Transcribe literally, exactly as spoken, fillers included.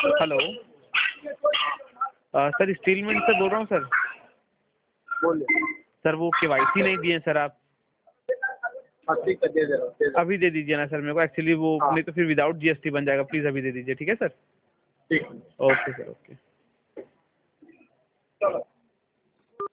Hello sir, steel mill से बोल रहा हूँ सर। बोलिए सर वो केवाईसी नहीं दिए सर आप। हाँ ठीक है, दे दे रहा हूँ, दे दे रहा हूँ। अभी दे दीजिए ना सर मेरे को, एक्चुअली वो हाँ। नहीं तो फिर विदाउट जीएसटी बन जाएगा। प्लीज़ अभी दे दीजिए, ठीक है सर। ठीक। Okay sir, okay. चलो।